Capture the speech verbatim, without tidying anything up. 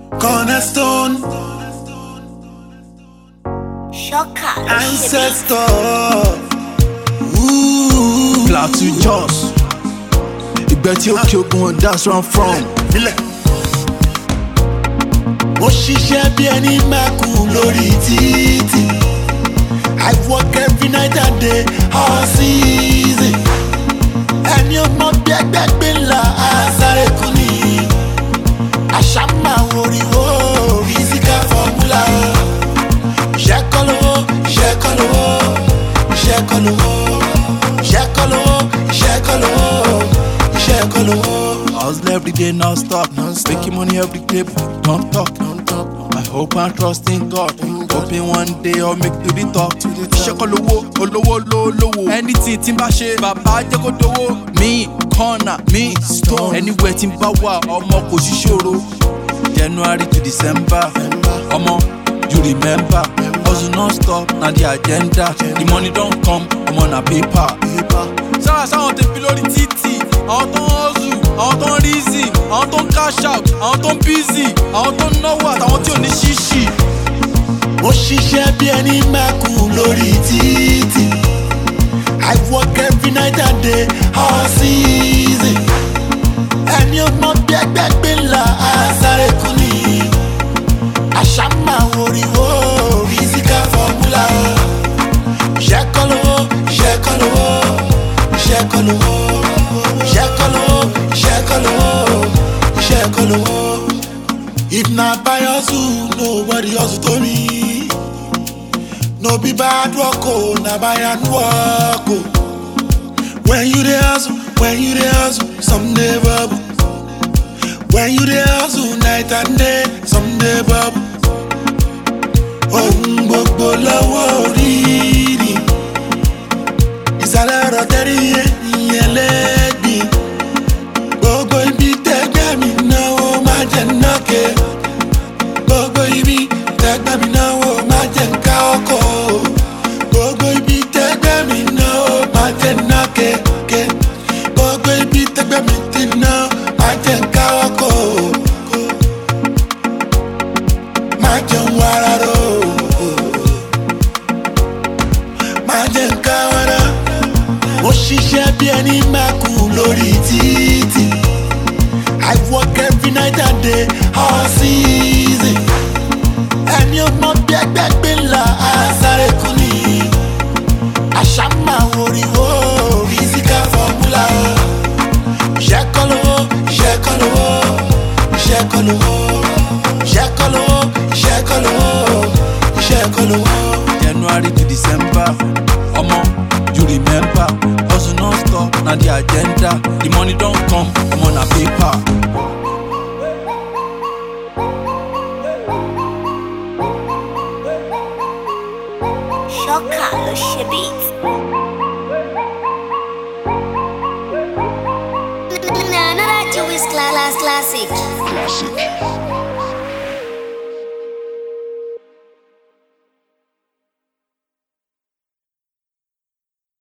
Cornerstone, Shocker, ancestor. Ooh, Plateau Jos. Ìgbẹ́ tí ó kí ogun, that's where I'm from. Ilẹ̀. Mo ṣiṣẹ́ bí ẹni máa kú lórí títì. I work every night and day, all season. Ẹni ọmọ bí ẹgbẹ́ gbé ńlá, àṣàrè kù ní. Àṣà máa wòrìwò, physical formula. Iṣẹ́ kọ́ lówó, iṣẹ́ kọ́ lówó, iṣẹ́ kọ́ lówó, iṣẹ́ kọ́ lówó, iṣẹ́ kọ́ lówó, iṣẹ́ kọ́ lówó. Hustle every day, non-stop. Making money every day, don't talk. I hope and trust in God. Hoping one day I'll make to the top. Iṣẹ́ kọ́ lówó, olówó lówó. Anything tí n bá ṣe, bàbá jẹ́ kó dówó. Me, corner, me, stone. Anywhere tí n bá wà, ọmọ kò sí ṣòro. January to December, ọmọ, you remember. Hustle non-stop, na the agenda. The money don't come, ọmọ na paper. Sára sáwọn tèmi lórí títì, àwọn tó ń hustle, àwọn tó ń reason, àwọn tó ń cash out, àwọn tó ń busy, àwọn tó ń náwó àtàwọn tí ò ní ṣíṣì. Mo ṣiṣẹ́ bí ẹni máa kú lórí títì. I work every night and day, all season. Ẹni ọmọ bí ẹgbẹ́ gbé ńlá, àṣàrè kù ní. Àṣà máa wòrìwò, physical formula. Iṣẹ́ kọ́ lówó, iṣẹ́ kọ́ lówó, iṣẹ́ kọ́ lówó, iṣẹ́ kọ́ lówó, iṣẹ́ kọ́ lówó, iṣẹ́ kọ́ lówó. If na by hustle, nobody hustle to me. No be bad work, oh, na by hand work, oh. When you dey hustle, when you dey hustle, some dey bubble. When you dey hustle, night and day, some dey bubble. Ohun gbogbo lọ́wọ́ orí ni. Ìsàlẹ̀ ọ̀rọ̀ tẹ́rí ìyẹn lẹ́gbìn. Gbogbo ibi tẹ́gbẹ́ mi náwó máa jẹ nákè. Gbogbo ibi tẹ́gbẹ́ mi náwó máa jẹ nká ọkọ̀. Gbogbo ibi tẹ́gbẹ́ mi náwó máa jẹ nákè. Gbogbo ibi tẹ́gbẹ́ mi ti ná máa jẹ nká ọkọ̀. Máa jẹun wàrà rò. Máa jẹ nká wàrà. Mo ṣiṣẹ́ bí ẹni máa kú lórí títì. I work every night and day, all season. Ẹni ọmọ bí ẹgbẹ́ gbé ńlá, àṣàrè kù ní. Àṣà máa wòrìwò, physical formula. Iṣẹ́ kọ́ lówó, iṣẹ́ kọ́ lówó, iṣẹ́ kọ́ lówó, iṣẹ́ kọ́ lówó, iṣẹ́ kọ́ lówó, iṣẹ́ kọ́ lówó. January to December, ọmọ, you remember. Hustle non-stop, na the agenda. The money don't come, ọmọ na paper. Shocker, le shebit. Nah, nah, that you is class classic. Classic.